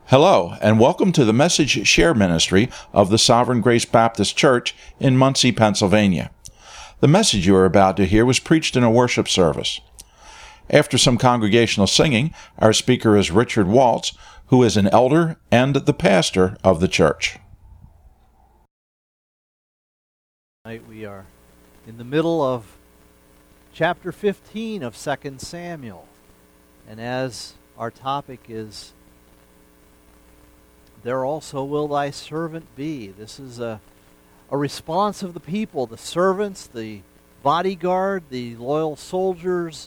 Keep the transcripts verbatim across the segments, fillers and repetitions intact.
Hello, and welcome to the Message Share Ministry of the Sovereign Grace Baptist Church in Muncie, Pennsylvania. The message you are about to hear was preached in a worship service. After some congregational singing, our speaker is Richard Waltz, who is an elder and the pastor of the church. Tonight we are in the middle of chapter fifteen of Second Samuel. And as our topic is, "There also will thy servant be." This is a, a response of the people, the servants, the bodyguard, the loyal soldiers,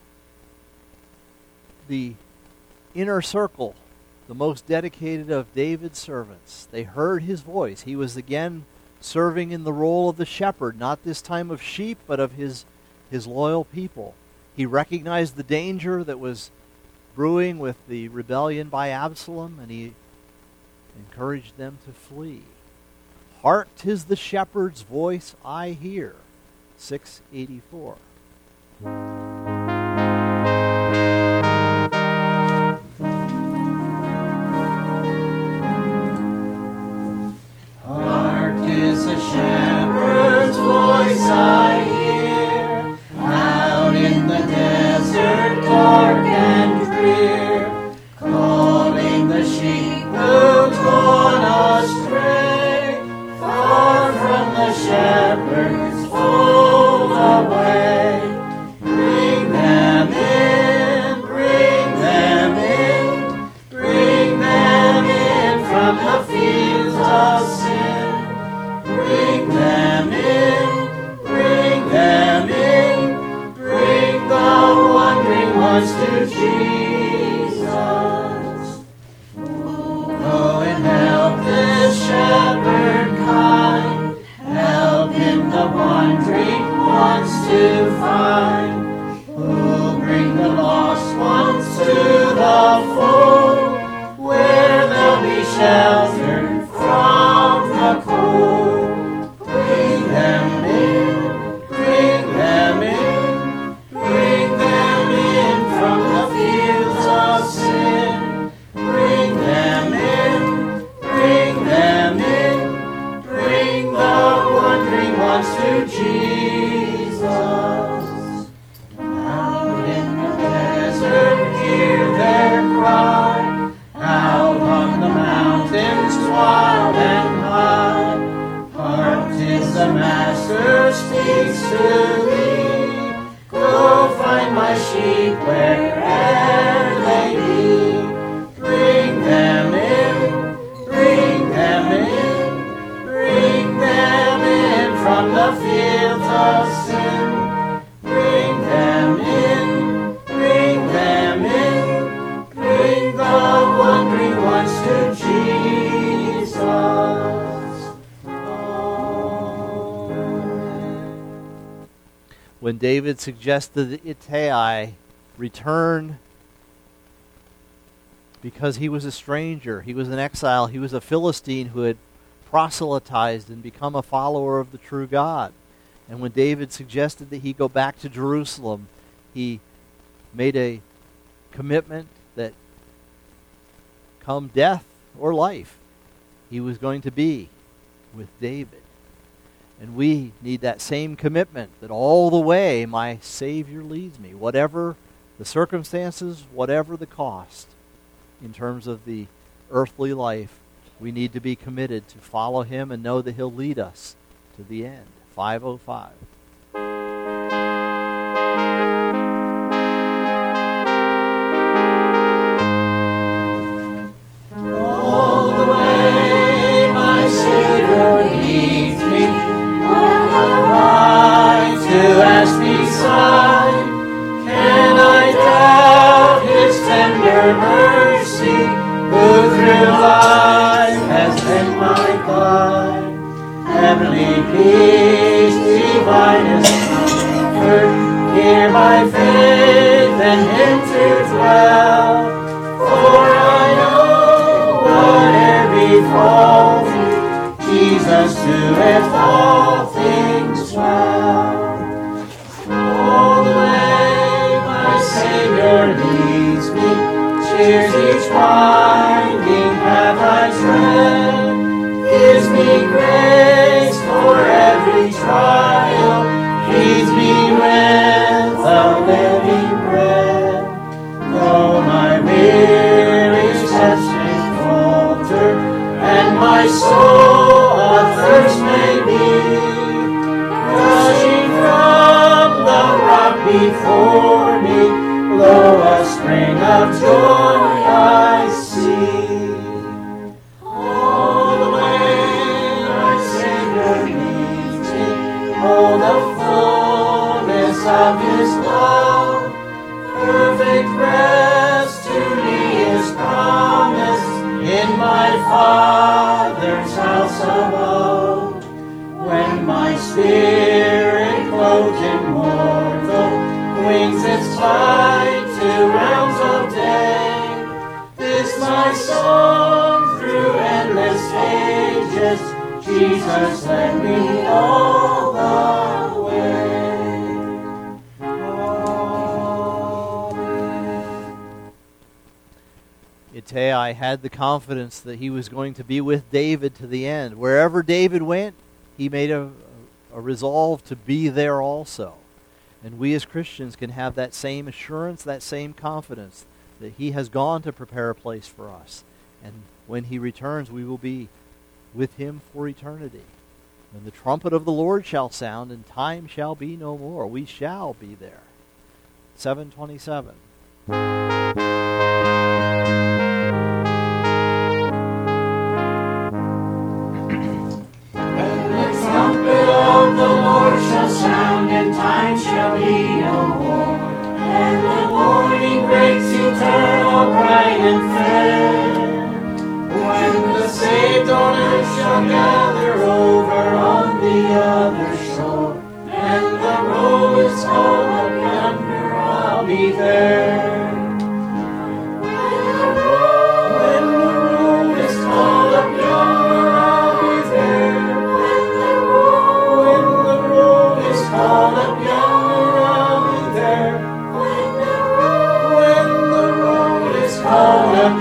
the inner circle, the most dedicated of David's servants. They heard his voice. He was again serving in the role of the shepherd, not this time of sheep, but of his, his loyal people. He recognized the danger that was brewing with the rebellion by Absalom, and he encouraged them to flee. "Hark, 'tis the shepherd's voice I hear." six eighty-four. Hark, 'tis the shepherd's voice I hear, out in the desert dark and drear, calling the sheep who've gone astray, far from the shepherd's fold away. Bring them in, bring them in, bring them in from the fields of sin. Bring them in, bring them in, bring the wandering ones to Jesus. Go and help this shepherd kind, help him the wandering ones to find. Oh, bring the lost ones to the fold, where they'll be sheltered from the cold. Bring them in, bring them in, bring them in from the fields of sin. Bring them in, bring them in, bring the wandering ones to Jesus. Out in the desert hear their cry, out on the mountains wild and high. Hark, 'tis the Master speaks to thee, go find my sheep where'er they be. Bring them in, bring them in, bring them in from the fields of sin. Bring them in, bring them in, bring the wandering ones to Jesus. Amen. When David suggested that Ittai return because he was a stranger, he was an exile, he was a Philistine who had proselytized and become a follower of the true God. And when David suggested that he go back to Jerusalem, he made a commitment that come death or life, he was going to be with David. And we need that same commitment, that all the way my Savior leads me, whatever the circumstances, whatever the cost. In terms of the earthly life, we need to be committed to follow him and know that he'll lead us to the end. five oh five. All the way my Savior leads me, I to ask beside, can I doubt his tender mercy, who through life has been my guide? Heavenly peace, divinest comfort, here by faith and him to dwell. For I know whate'er befalls me, Jesus doeth all things well. All the way my Savior leads me, cheers each winding my soul athirst may be, gushing from the rock before me, blow a spring of joy I see. All the way my Savior leads me, oh, the fullness of his love, perfect rest to me is promised in my Father's house above. When my spirit clothed in mortal wings its flight to realms of day, this my song through endless ages, Jesus led me all the way. Amen. Ittai had the confidence that he was going to be with David to the end. Wherever David went, he made a, a resolve to be there also. And we as Christians can have that same assurance, that same confidence that he has gone to prepare a place for us. And when he returns, we will be with him for eternity. When the trumpet of the Lord shall sound, and time shall be no more, we shall be there. seven twenty-seven. Of the Lord shall sound, and time shall be no more. And the morning breaks eternal, bright and fair. When the saved on earth shall gather over on the other shore, and the roll is called up yonder, I'll be there. When the roll is called up yonder, I'll be there. Called up yonder, I'll be there. When the roll, when the roll is called up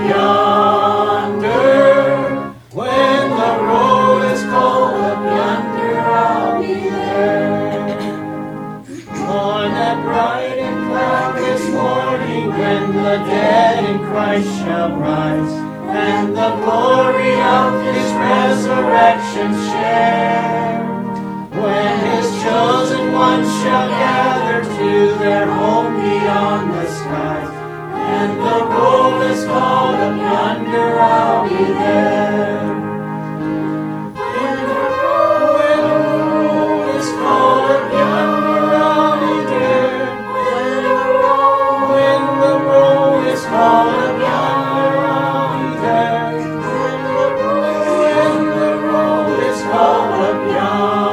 yonder, when the roll is called up yonder, I'll be there. On that bright and cloudless morning, when the dead in Christ shall rise, and the glory of his resurrection share. When his chosen ones shall gather to their home beyond the skies, and the roll is called up yonder, I'll be there. When the roll, when the roll is called up yonder, I'll be there. When the roll, when the roll is called up yonder, I'll be there. When the roll, when the roll is called up yonder.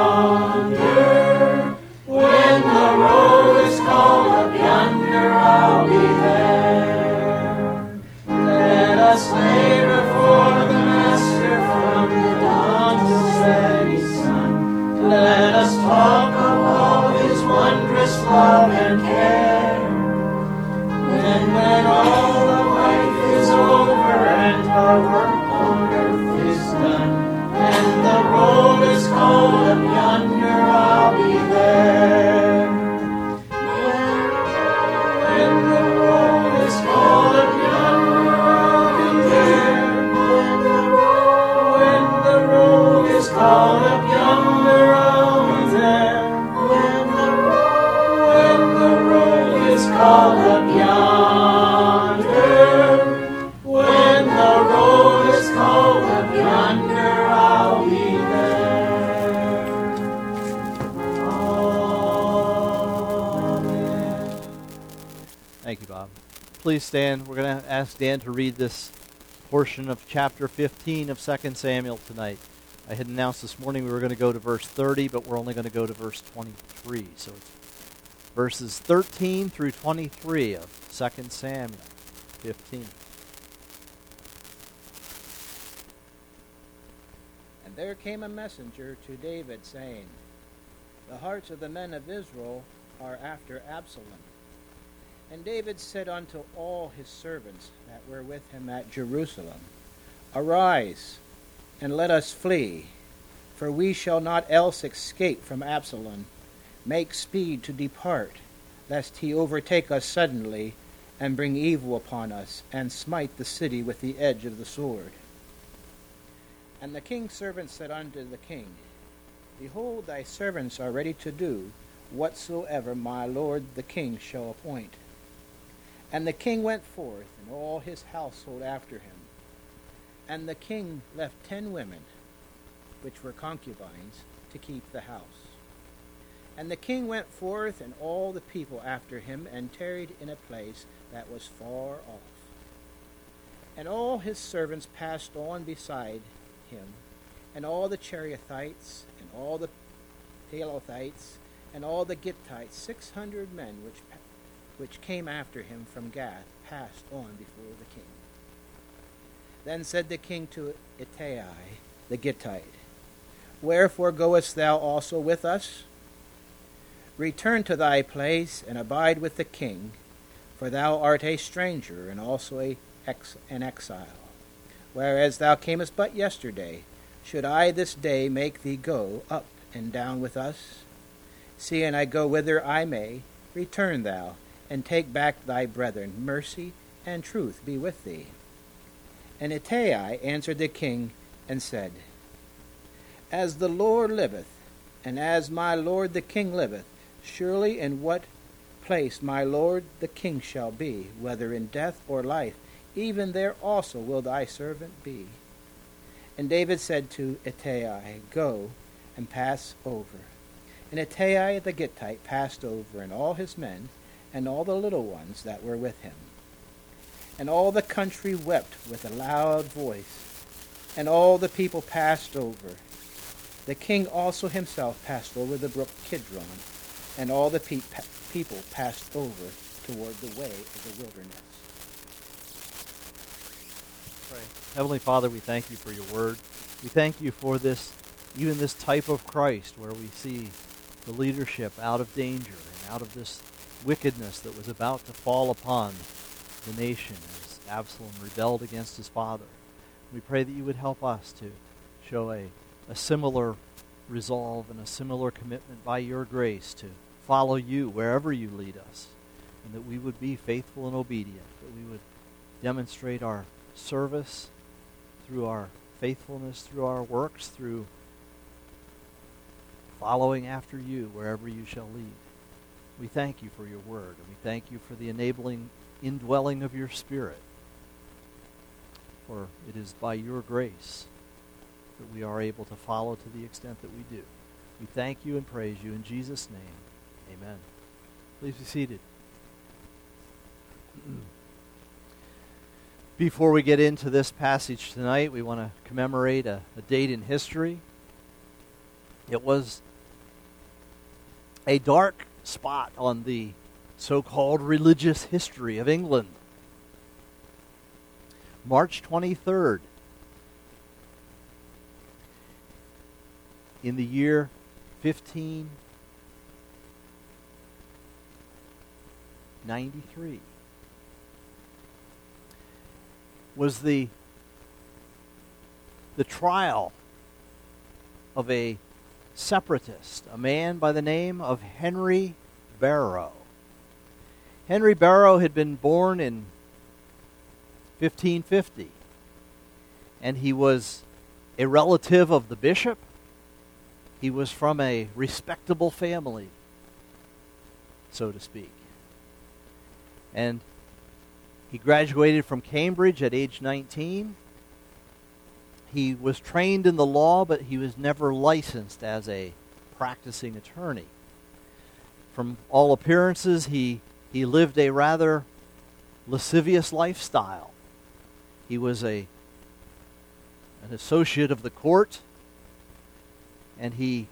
I'll be there. Let us labor for the Master from the dawn till setting sun. Let us talk of all his wondrous love and care. Then when all of life is over and our work on earth is done, and the roll is called up yonder, I'll be there. Called up yonder, I'll be there. When the roll, when the roll is called up yonder, I'll be there. When the roll, when the roll is called up yonder, when the roll is called up yonder, I'll be there. Amen. Thank you, Bob. Please stand. We're going to ask Dan to read this portion of chapter fifteen of Second Samuel tonight. I had announced this morning we were going to go to verse thirty, but we're only going to go to verse twenty-three. So it's verses thirteen through twenty-three of Second Samuel fifteen. And there came a messenger to David, saying, The hearts of the men of Israel are after Absalom. And David said unto all his servants that were with him at Jerusalem, Arise, and let us flee, for we shall not else escape from Absalom. Make speed to depart, lest he overtake us suddenly, and bring evil upon us, and smite the city with the edge of the sword. And the king's servants said unto the king, Behold, thy servants are ready to do whatsoever my lord the king shall appoint. And the king went forth, and all his household after him. And the king left ten women, which were concubines, to keep the house. And the king went forth, and all the people after him, and tarried in a place that was far off. And all his servants passed on beside him, and all the Cherethites, and all the Pelethites, and all the Gittites, six hundred men which which came after him from Gath, passed on before the king. Then said the king to Ittai the Gittite, Wherefore goest thou also with us? Return to thy place, and abide with the king, for thou art a stranger, and also a ex- an exile. Whereas thou camest but yesterday, should I this day make thee go up and down with us? Seeing I go whither I may, return thou, and take back thy brethren. Mercy and truth be with thee. And Ittai answered the king, and said, As the Lord liveth, and as my lord the king liveth, surely in what place my lord the king shall be, whether in death or life, even there also will thy servant be. And David said to Ittai, Go and pass over. And Ittai the Gittite passed over, and all his men, and all the little ones that were with him. And all the country wept with a loud voice, and all the people passed over. The king also himself passed over the brook Kidron, and all the pe- pa- people passed over toward the way of the wilderness. Pray. Heavenly Father, we thank you for your word. We thank you for this, even this type of Christ, where we see the leadership out of danger and out of this wickedness that was about to fall upon the nation as Absalom rebelled against his father. We pray that you would help us to show a, a similar resolve and a similar commitment by your grace to follow you wherever you lead us, and that we would be faithful and obedient, that we would demonstrate our service through our faithfulness, through our works, through following after you wherever you shall lead. We thank you for your word, and we thank you for the enabling indwelling of your Spirit. For it is by your grace that we are able to follow to the extent that we do. We thank you and praise you in Jesus' name. Amen. Please be seated. Before we get into this passage tonight, we want to commemorate a, a date in history. It was a dark spot on the so-called religious history of England. March twenty-third, in the year fifteen ninety-three, was the the trial of a separatist, a man by the name of Henry Barrow. Henry Barrow had been born in fifteen fifty, and he was a relative of the bishop. He was from a respectable family, so to speak. And he graduated from Cambridge at age nineteen. He was trained in the law, but he was never licensed as a practicing attorney. From all appearances, he, he lived a rather lascivious lifestyle. He was a an associate of the court, and he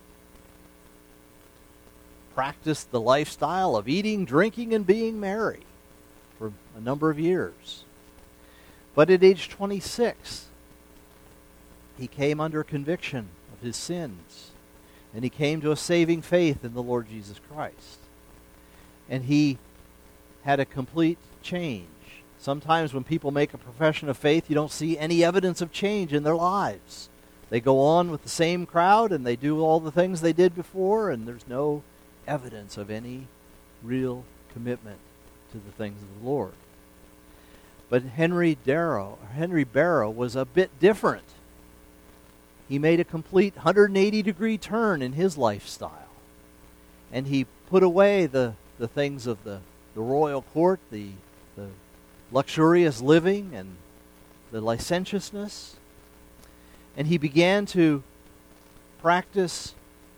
practiced the lifestyle of eating, drinking, and being merry for a number of years. But at age twenty-six, he came under conviction of his sins, and he came to a saving faith in the Lord Jesus Christ. And he had a complete change. Sometimes when people make a profession of faith, you don't see any evidence of change in their lives. They go on with the same crowd, and they do all the things they did before, and there's no evidence of any real commitment to the things of the Lord. But Henry Darrow, Henry Barrow was a bit different. he made a complete one hundred eighty degree turn in his lifestyle. And he put away the, the things of the, the royal court, the, the luxurious living and the licentiousness. And he began to practice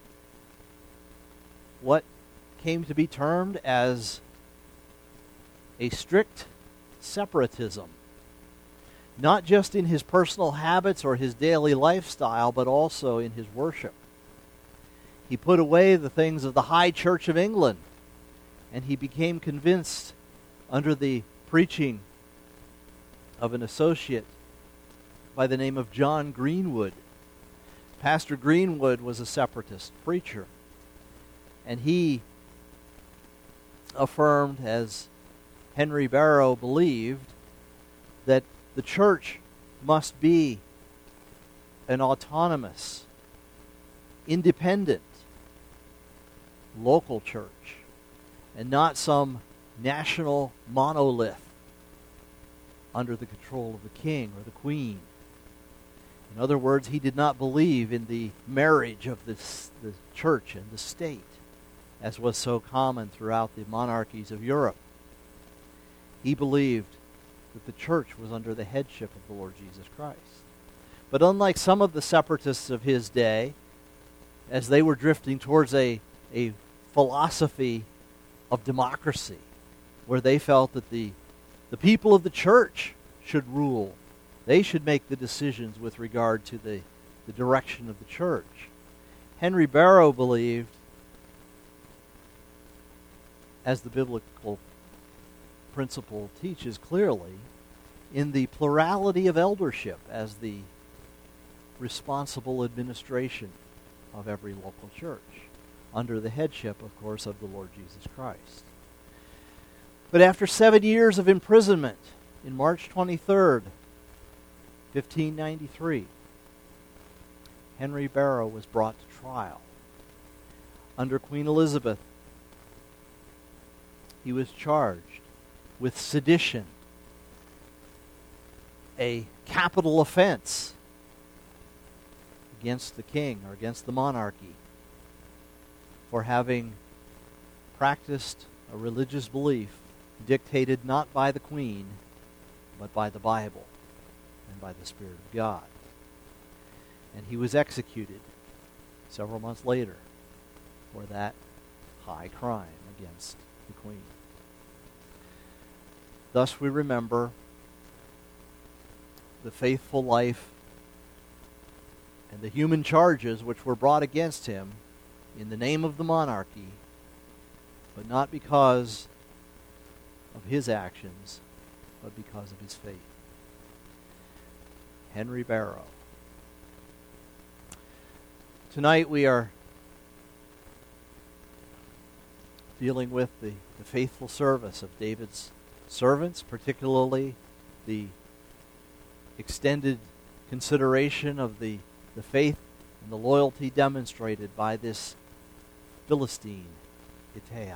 what came to be termed as a strict separatism. Not just in his personal habits or his daily lifestyle, but also in his worship. He put away the things of the High Church of England, and he became convinced under the preaching of an associate by the name of John Greenwood. Pastor Greenwood was a separatist preacher, and he affirmed, as Henry Barrow believed, that the church must be an autonomous, independent, local church, and not some national monolith under the control of the king or the queen. In other words, he did not believe in the marriage of this, the church and the state, as was so common throughout the monarchies of Europe. He believed that the church was under the headship of the Lord Jesus Christ. But unlike some of the separatists of his day, as they were drifting towards a, a philosophy of democracy, where they felt that the, the people of the church should rule, they should make the decisions with regard to the, the direction of the church. Henry Barrow believed, as the biblical principle teaches clearly, in the plurality of eldership as the responsible administration of every local church, under the headship, of course, of the Lord Jesus Christ. But after seven years of imprisonment, in March twenty-third, fifteen ninety-three, Henry Barrow was brought to trial. Under Queen Elizabeth, he was charged with sedition, a capital offense against the king or against the monarchy, for having practiced a religious belief dictated not by the queen, but by the Bible and by the Spirit of God. And he was executed several months later for that high crime against the queen. Thus we remember the faithful life and the human charges which were brought against him in the name of the monarchy, but not because of his actions, but because of his faith. Henry Barrow. Tonight we are dealing with the, the faithful service of David's servants, particularly the extended consideration of the, the faith and the loyalty demonstrated by this Philistine, Ittai.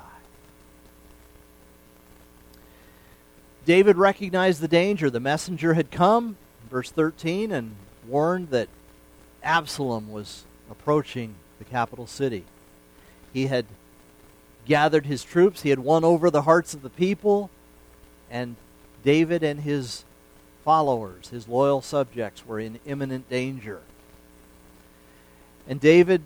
David recognized the danger. The messenger had come, verse thirteen, and warned that Absalom was approaching the capital city. He had gathered his troops. He had won over the hearts of the people, and David and his followers, his loyal subjects, were in imminent danger. And David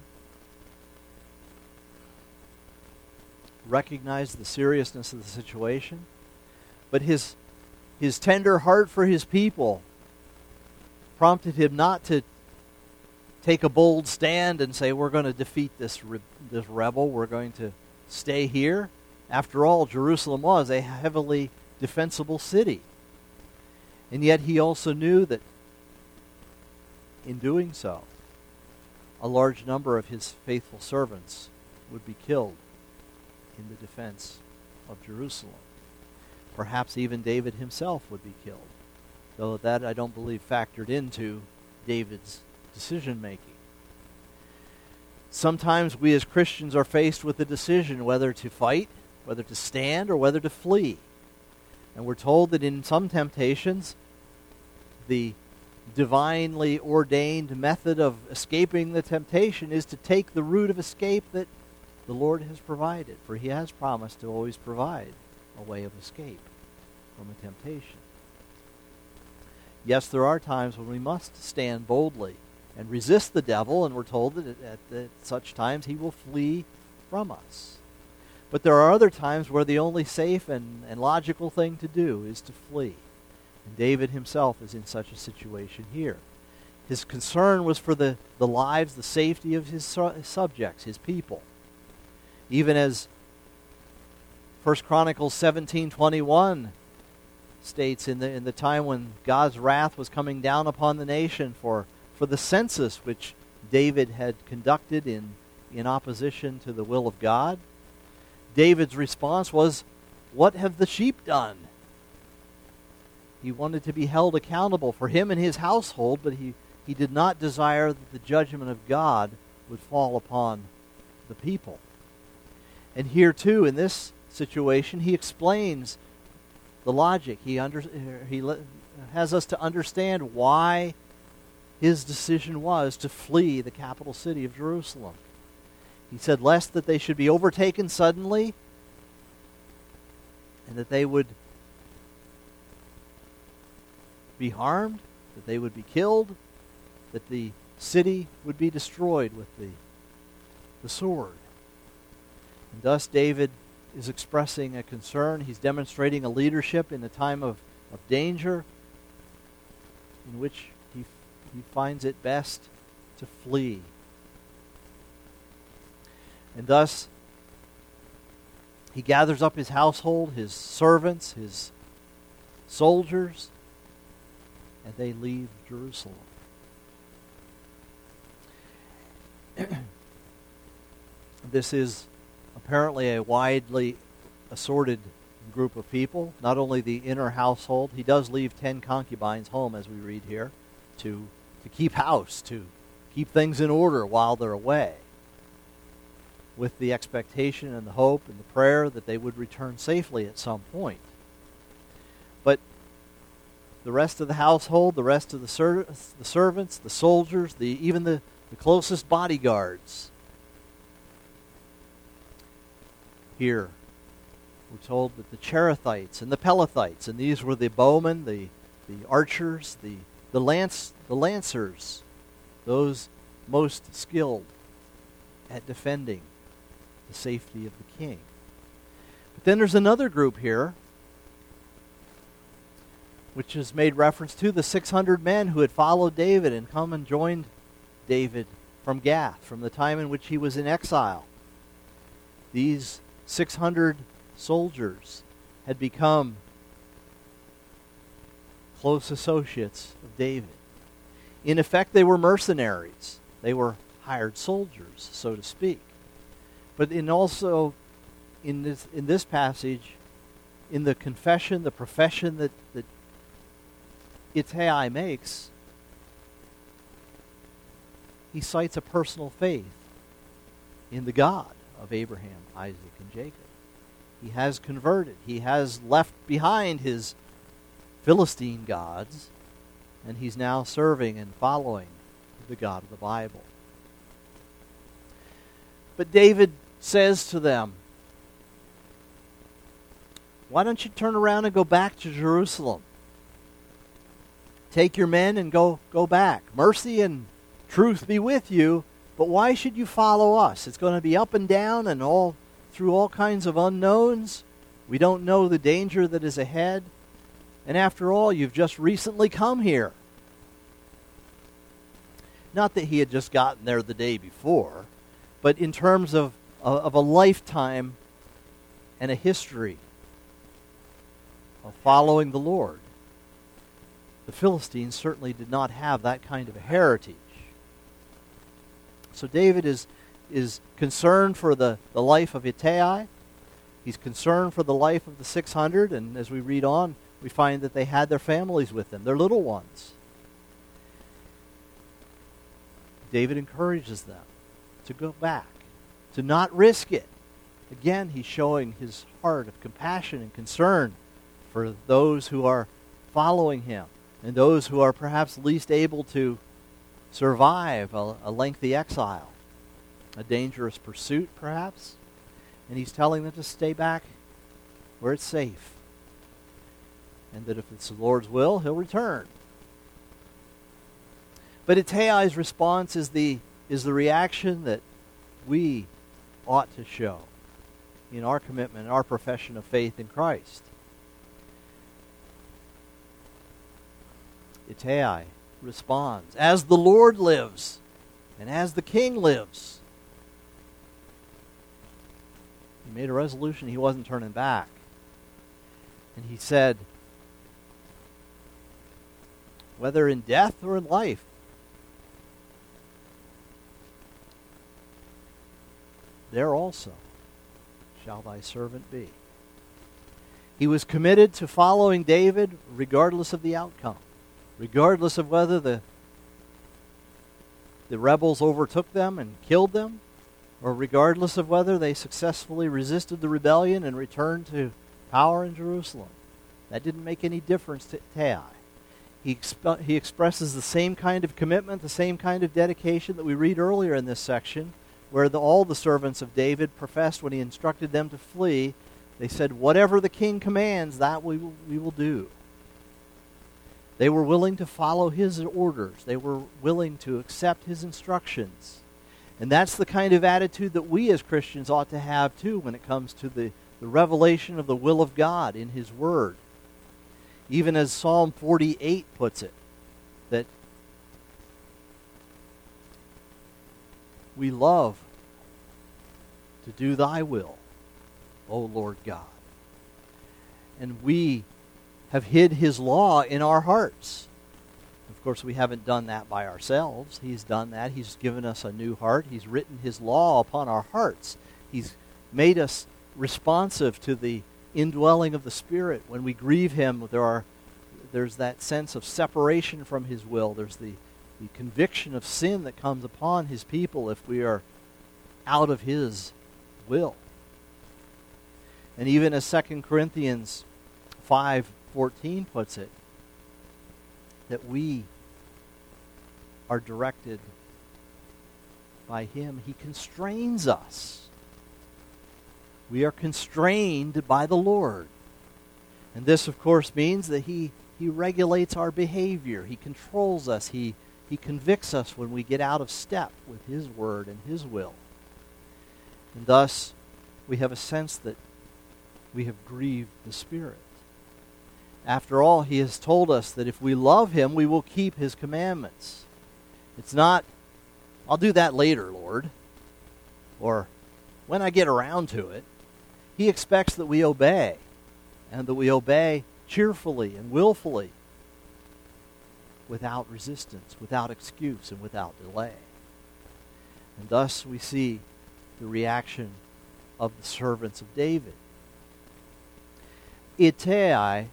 recognized the seriousness of the situation, but his, his tender heart for his people prompted him not to take a bold stand and say, we're going to defeat this, re- this rebel, we're going to stay here. After all, Jerusalem was a heavily defensible city. And yet he also knew that in doing so, a large number of his faithful servants would be killed in the defense of Jerusalem. Perhaps even David himself would be killed, though that I don't believe factored into David's decision-making. Sometimes we as Christians are faced with the decision whether to fight, whether to stand, or whether to flee. And we're told that in some temptations, the divinely ordained method of escaping the temptation is to take the route of escape that the Lord has provided, for he has promised to always provide a way of escape from a temptation. Yes, there are times when we must stand boldly and resist the devil, and we're told that at, at such times he will flee from us. But there are other times where the only safe and, and logical thing to do is to flee. And David himself is in such a situation here. His concern was for the, the lives, the safety of his, su- his subjects, his people. Even as First Chronicles seventeen twenty-one states, in the in the time when God's wrath was coming down upon the nation for, for the census which David had conducted in, in opposition to the will of God, David's response was, "What have the sheep done?" He wanted to be held accountable for him and his household, but he, he did not desire that the judgment of God would fall upon the people. And here too, in this situation, he explains the logic. He under, he le, has us to understand why his decision was to flee the capital city of Jerusalem. He said, lest that they should be overtaken suddenly, and that they would be harmed, that they would be killed, that the city would be destroyed with the, the sword. And thus David is expressing a concern. He's demonstrating a leadership in a time of, of danger in which he, he finds it best to flee. And thus he gathers up his household, his servants, his soldiers, and they leave Jerusalem. This is apparently a widely assorted group of people, not only the inner household. He does leave ten concubines home, as we read here, to, to keep house, to keep things in order while they're away, with the expectation and the hope and the prayer that they would return safely at some point. But the rest of the household, the rest of the, ser- the servants, the soldiers, the even the, the closest bodyguards, here we're told that the Cherethites and the Pelethites, and these were the bowmen, the, the archers, the, the, lance, the lancers, those most skilled at defending the safety of the king. But then there's another group here which is made reference to, the six hundred men who had followed David and come and joined David from Gath, from the time in which he was in exile. These six hundred soldiers had become close associates of David. In effect, they were mercenaries. They were hired soldiers, so to speak. But in also, in this, in this passage, in the confession, the profession that, that Ittai makes, he cites a personal faith in the God of Abraham, Isaac, and Jacob. He has converted. He has left behind his Philistine gods, and he's now serving and following the God of the Bible. But David says to them, why don't you turn around and go back to Jerusalem? Take your men and go, go back. Mercy and truth be with you, but why should you follow us? It's going to be up and down and all through all kinds of unknowns. We don't know the danger that is ahead. And after all, you've just recently come here. Not that he had just gotten there the day before, but in terms of, of a lifetime and a history of following the Lord, the Philistines certainly did not have that kind of a heritage. So David is, is concerned for the, the life of Ittai. He's concerned for the life of the six hundred, and as we read on, we find that they had their families with them, their little ones. David encourages them to go back, to not risk it. Again, he's showing his heart of compassion and concern for those who are following him, and those who are perhaps least able to survive a, a lengthy exile, a dangerous pursuit perhaps, and he's telling them to stay back where it's safe, and that if it's the Lord's will, he'll return. But Ittai's response is the is the reaction that we ought to show in our commitment, in our profession of faith in Christ. Ittai responds, "As the Lord lives, and as the King lives." He made a resolution he wasn't turning back. And he said, "Whether in death or in life, there also shall thy servant be." He was committed to following David regardless of the outcome, regardless of whether the, the rebels overtook them and killed them, or regardless of whether they successfully resisted the rebellion and returned to power in Jerusalem. That didn't make any difference to Ittai. He, exp- he expresses the same kind of commitment, the same kind of dedication that we read earlier in this section, where the, all the servants of David professed when he instructed them to flee. They said, "Whatever the king commands, that we will, we will do." They were willing to follow his orders. They were willing to accept his instructions. And that's the kind of attitude that we as Christians ought to have too when it comes to the, the revelation of the will of God in his word. Even as Psalm forty-eight puts it, that we love to do thy will, O Lord God. And we have hid his law in our hearts. Of course, we haven't done that by ourselves. He's done that. He's given us a new heart. He's written his law upon our hearts. He's made us responsive to the indwelling of the Spirit. When we grieve him, there are there's that sense of separation from his will. There's the, the conviction of sin that comes upon his people if we are out of his will. And even as Second Corinthians five fourteen puts it, that we are directed by him. He constrains us. We are constrained by the Lord. And this, of course, means that he, he regulates our behavior. He controls us. He, he convicts us when we get out of step with his word and his will. And thus, we have a sense that we have grieved the Spirit. After all, he has told us that if we love him, we will keep his commandments. It's not, "I'll do that later, Lord," or "when I get around to it." He expects that we obey, and that we obey cheerfully and willfully, without resistance, without excuse, and without delay. And thus we see the reaction of the servants of David. Ittai,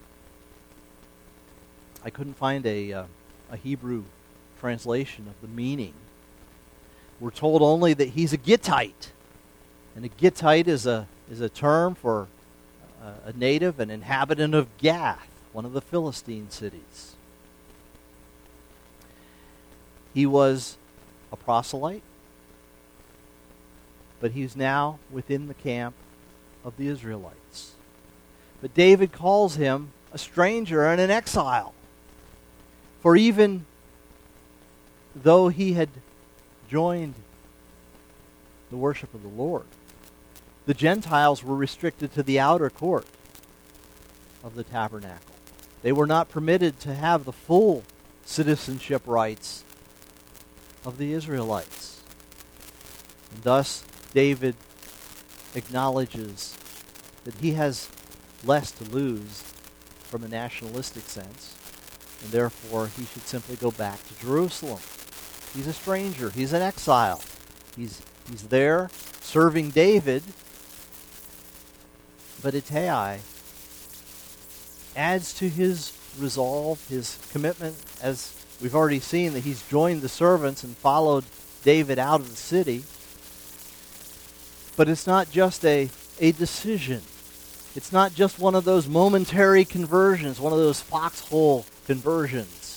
I couldn't find a, uh, a Hebrew translation of the meaning. We're told only that he's a Gittite. And a Gittite is a, is a term for a, a native, an inhabitant of Gath, one of the Philistine cities. He was a proselyte, but he's now within the camp of the Israelites. But David calls him a stranger and an exile. For even though he had joined the worship of the Lord, the Gentiles were restricted to the outer court of the tabernacle. They were not permitted to have the full citizenship rights of the Israelites. And thus, David acknowledges that he has less to lose from a nationalistic sense, and therefore he should simply go back to Jerusalem. He's a stranger. He's an exile. He's, he's there serving David, but Ittai adds to his resolve, his commitment, as we've already seen, that he's joined the servants and followed David out of the city. But it's not just a, a decision. It's not just one of those momentary conversions, one of those foxhole conversions.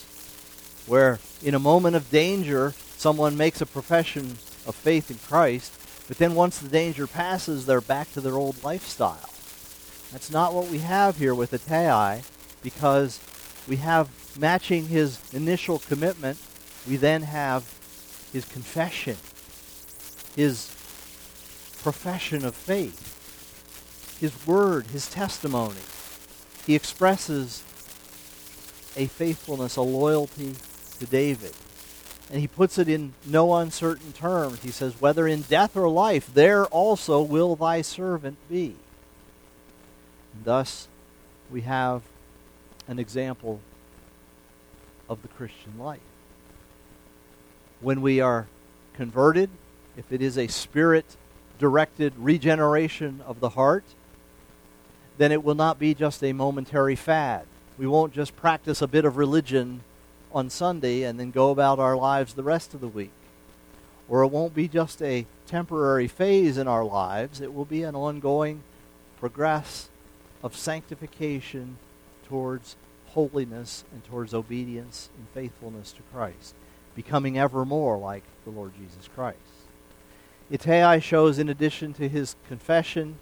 where in a moment of danger, someone makes a profession of faith in Christ, but then once the danger passes, they're back to their old lifestyle. That's not what we have here with Ittai, because we have, matching his initial commitment, we then have his confession, his profession of faith, his word, his testimony. He expresses a faithfulness, a loyalty to David. And he puts it in no uncertain terms. He says, whether in death or life, there also will thy servant be. And thus, we have an example of the Christian life. When we are converted, if it is a spirit-directed regeneration of the heart, then it will not be just a momentary fad. We won't just practice a bit of religion on Sunday and then go about our lives the rest of the week. Or it won't be just a temporary phase in our lives. It will be an ongoing progress of sanctification towards holiness and towards obedience and faithfulness to Christ, becoming ever more like the Lord Jesus Christ. Ittai shows, in addition to his confession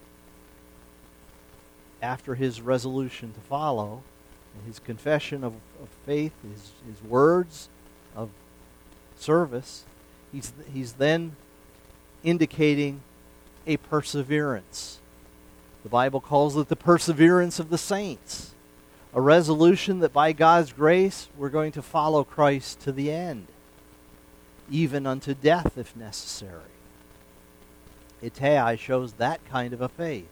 after his resolution to follow, and his confession of, of faith, his, his words of service, he's, he's then indicating a perseverance. The Bible calls it the perseverance of the saints, a resolution that by God's grace we're going to follow Christ to the end, even unto death if necessary. Ittai shows that kind of a faith.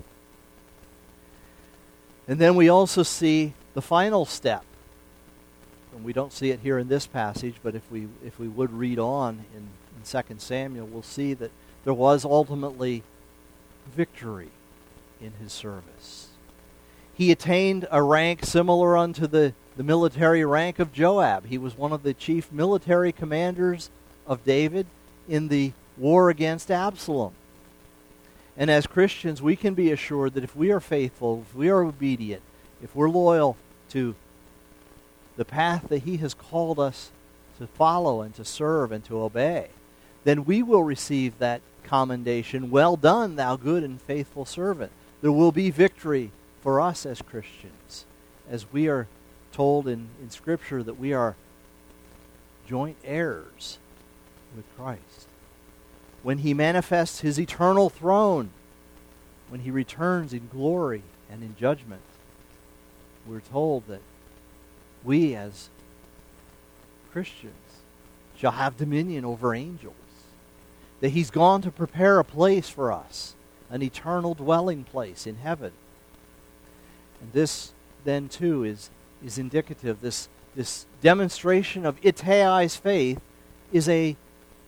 And then we also see the final step. And we don't see it here in this passage, but if we if we would read on in, in Second Samuel, we'll see that there was ultimately victory in his service. He attained a rank similar unto the, the military rank of Joab. He was one of the chief military commanders of David in the war against Absalom. And as Christians, we can be assured that if we are faithful, if we are obedient, if we're loyal to the path that he has called us to follow and to serve and to obey, then we will receive that commendation, well done, thou good and faithful servant. There will be victory for us as Christians, as we are told in, in Scripture that we are joint heirs with Christ. When he manifests his eternal throne, when he returns in glory and in judgment, we're told that we as Christians shall have dominion over angels, that he's gone to prepare a place for us, an eternal dwelling place in heaven. And this then too is, is indicative, this, this demonstration of Ittai's faith is a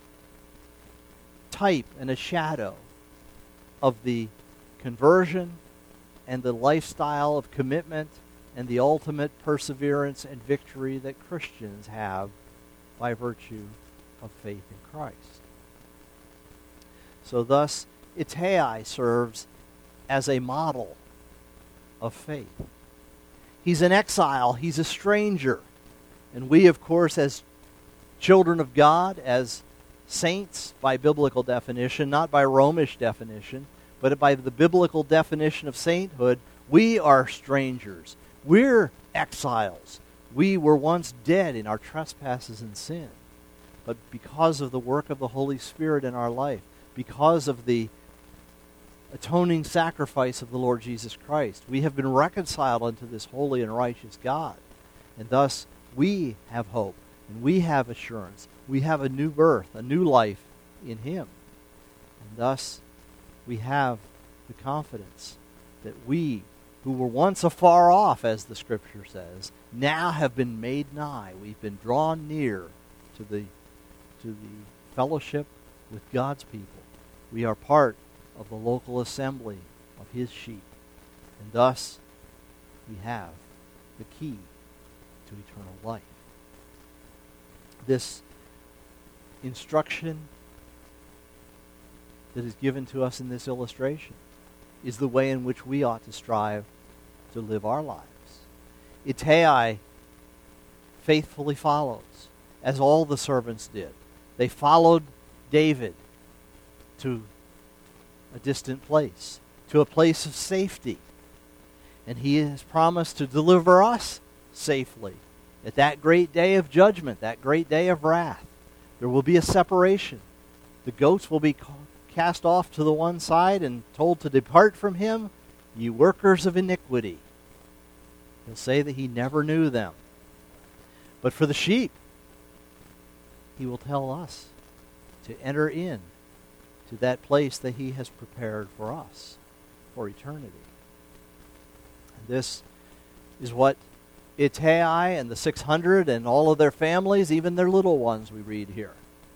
type and a shadow of the conversion and the lifestyle of commitment and the ultimate perseverance and victory that Christians have by virtue of faith in Christ. So thus, Ittai serves as a model of faith. He's an exile, he's a stranger. And we, of course, as children of God, as saints by biblical definition, not by Romish definition, but by the biblical definition of sainthood, we are strangers. We're exiles. We were once dead in our trespasses and sin. But because of the work of the Holy Spirit in our life, because of the atoning sacrifice of the Lord Jesus Christ, we have been reconciled unto this holy and righteous God. And thus, we have hope, and we have assurance. We have a new birth, a new life in him. And thus, we have the confidence that we, who were once afar off, as the Scripture says, now have been made nigh. We've been drawn near to the, to the fellowship with God's people. We are part of the local assembly of his sheep. And thus, we have the key to eternal life. This instruction that is given to us in this illustration is the way in which we ought to strive to live our lives. Ittai faithfully follows, as all the servants did. They followed David to a distant place, to a place of safety. And he has promised to deliver us safely at that great day of judgment, that great day of wrath. There will be a separation. The goats will be cast off to the one side and told to depart from him, ye workers of iniquity. He'll say that he never knew them. But for the sheep, he will tell us to enter in to that place that he has prepared for us for eternity. And this is what Ittai and the six hundred and all of their families, even their little ones we read here,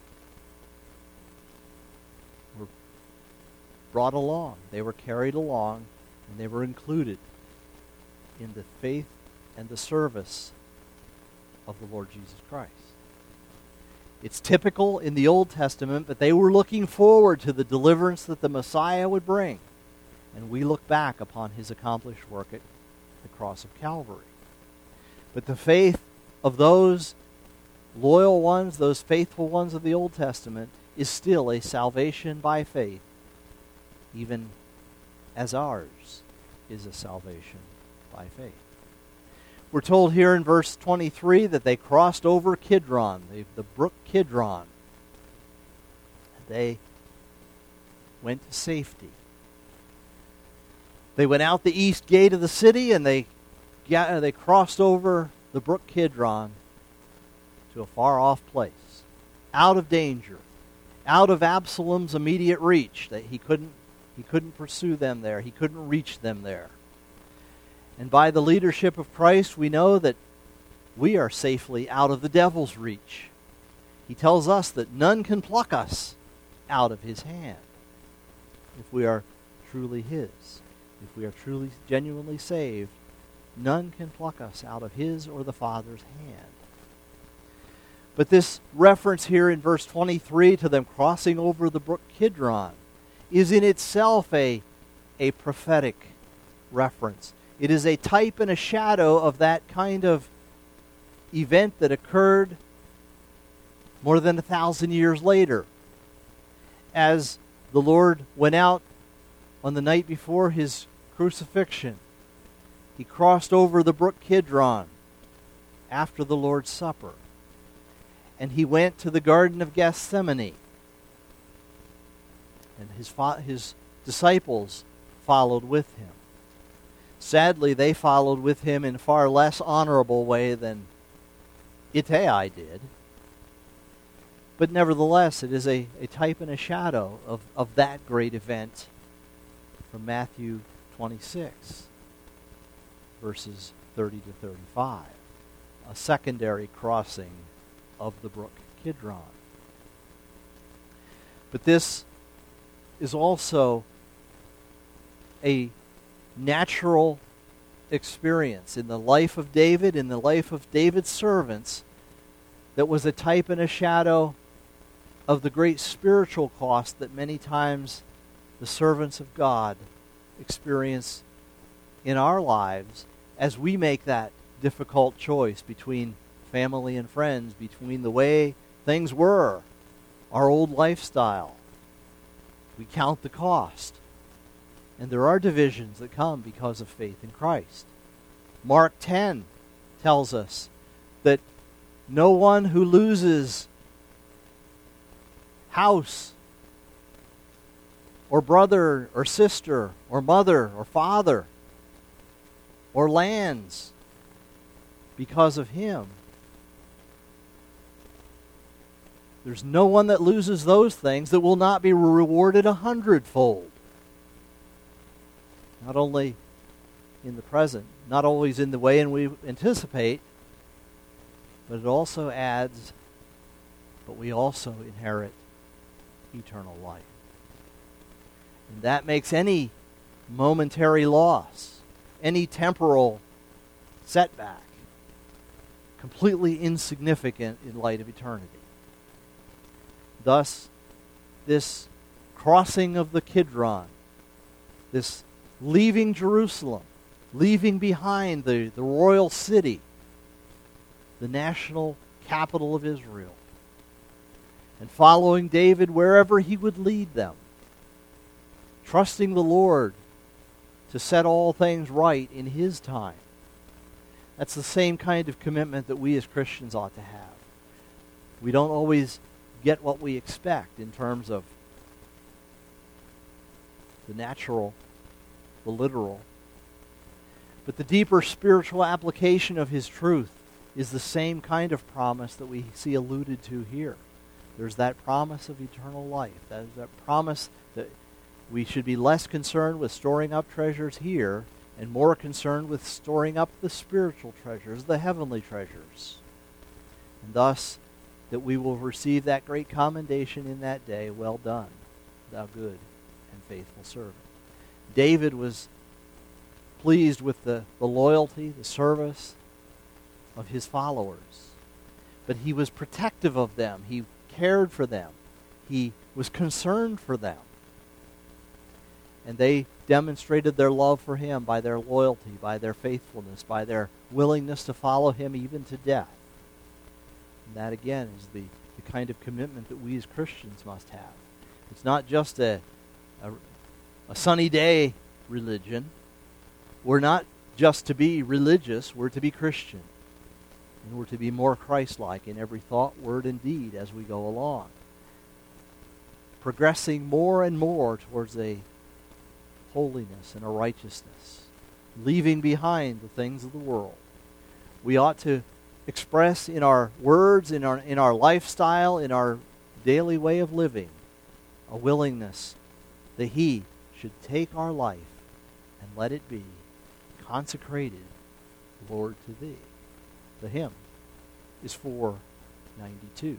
were brought along. They were carried along, and they were included in the faith and the service of the Lord Jesus Christ. It's typical in the Old Testament, but they were looking forward to the deliverance that the Messiah would bring. And we look back upon his accomplished work at the cross of Calvary. But the faith of those loyal ones, those faithful ones of the Old Testament, is still a salvation by faith, even as ours is a salvation by faith. We're told here in verse twenty-three that they crossed over Kidron, the, the brook Kidron. They went to safety. They went out the east gate of the city, and they they crossed over the brook Kidron to a far-off place, out of danger, out of Absalom's immediate reach. That he couldn't he couldn't pursue them there. He couldn't reach them there. And by the leadership of Christ, we know that we are safely out of the devil's reach. He tells us that none can pluck us out of his hand if we are truly his. If we are truly, genuinely saved, none can pluck us out of his or the Father's hand. But this reference here in verse twenty-three to them crossing over the brook Kidron is in itself a, a prophetic reference. It is a type and a shadow of that kind of event that occurred more than a thousand years later. As the Lord went out on the night before his crucifixion, he crossed over the brook Kidron after the Lord's Supper. And he went to the Garden of Gethsemane. And his, fo- his disciples followed with him. Sadly, they followed with him in a far less honorable way than Ittai did. But nevertheless, it is a, a type and a shadow of, of that great event from Matthew twenty-six, verses thirty to thirty-five. A secondary crossing of the brook Kidron. But this is also a natural experience in the life of David, in the life of David's servants, that was a type and a shadow of the great spiritual cost that many times the servants of God experience in our lives as we make that difficult choice between family and friends, between the way things were, our old lifestyle. We count the cost. And there are divisions that come because of faith in Christ. Mark ten tells us that no one who loses house or brother or sister or mother or father or lands because of him, there's no one that loses those things that will not be rewarded a hundredfold. Not only in the present, not always in the way and we anticipate, but it also adds, but we also inherit eternal life. And that makes any momentary loss, any temporal setback, completely insignificant in light of eternity. Thus, this crossing of the Kidron, this leaving Jerusalem, leaving behind the, the royal city, the national capital of Israel, and following David wherever he would lead them, trusting the Lord to set all things right in his time. That's the same kind of commitment that we as Christians ought to have. We don't always get what we expect in terms of the natural, the literal. But the deeper spiritual application of his truth is the same kind of promise that we see alluded to here. There's that promise of eternal life. That is that promise that we should be less concerned with storing up treasures here and more concerned with storing up the spiritual treasures, the heavenly treasures. And thus, that we will receive that great commendation in that day, well done, thou good and faithful servant. David was pleased with the, the loyalty, the service of his followers. But he was protective of them. He cared for them. He was concerned for them. And they demonstrated their love for him by their loyalty, by their faithfulness, by their willingness to follow him even to death. And that, again, is the, the kind of commitment that we as Christians must have. It's not just a, a, a sunny day religion. We're not just to be religious, we're to be Christian. And we're to be more Christ-like in every thought, word, and deed as we go along. Progressing more and more towards a holiness and a righteousness. Leaving behind the things of the world. We ought to express in our words, in our, in our lifestyle, in our daily way of living, a willingness that he should take our life and let it be consecrated, Lord, to thee. The hymn is four ninety-two.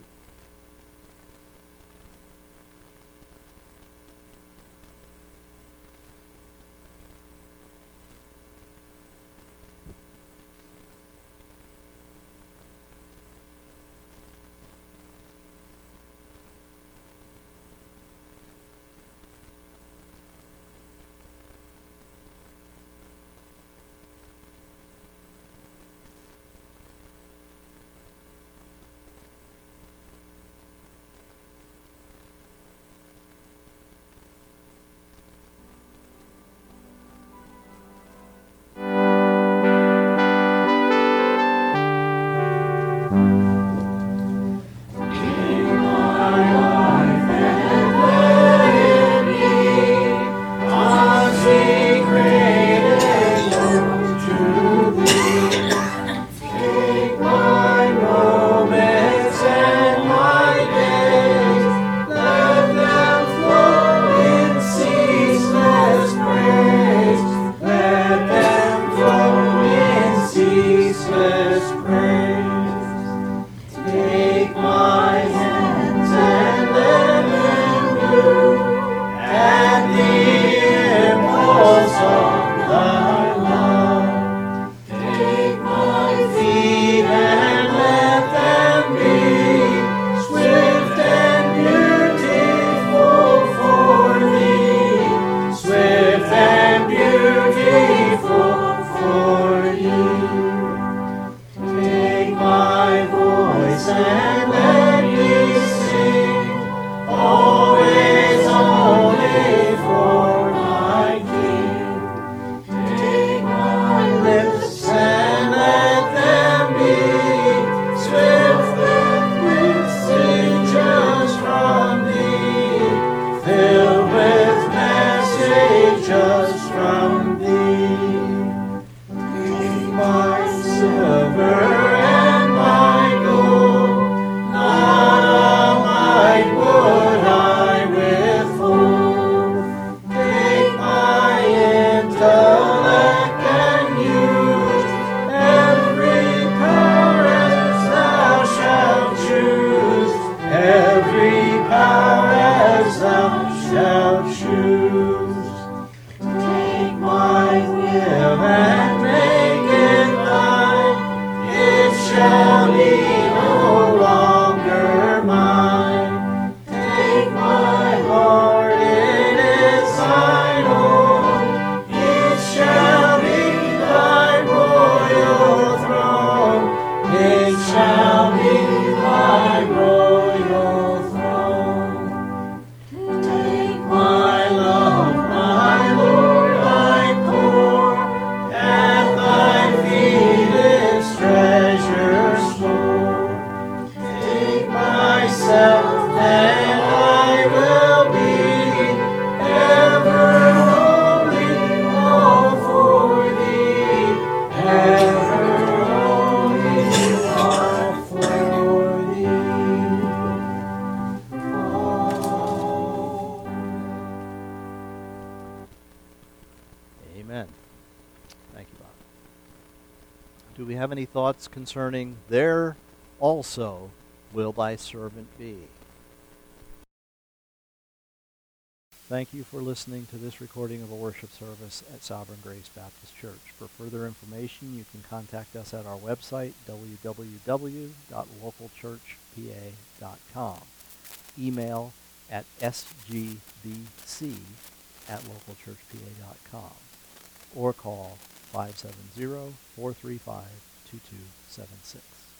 Do we have any thoughts concerning there also will thy servant be? Thank you for listening to this recording of a worship service at Sovereign Grace Baptist Church. For further information, you can contact us at our website, w w w dot local church p a dot com. Email at s g b c at local church p a dot com. Or call five seven zero, four three five, two two seven six.